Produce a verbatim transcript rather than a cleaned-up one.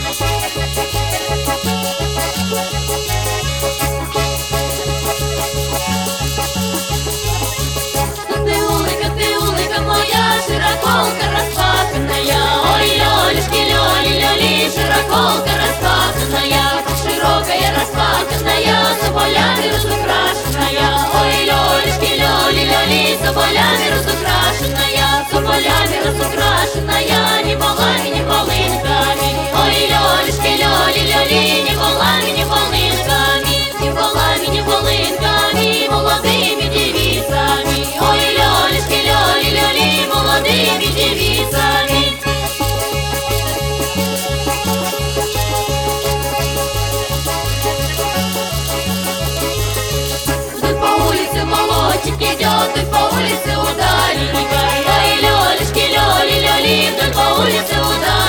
Широколка распаханная, ой, лёлюшки, лёли, лёли, широколка распаханная, широкая распаханная, соболями разукрашенная, ой, лёлюшки, лёли, лёли, соболями разукрашенная, соболями разукрашенная, не волами, не волынками, ой, лёлюшки, лёли, лёли, не волами, не волынками, не волами, не волынками, молодыми девицами, ой, лёлюшки, лёли, лёли, молодыми девицами. Вдоль по улице молодчик идет, вдоль по улице ударника, ой, лёлюшки, лёли, лёли, вдоль по улице ударника.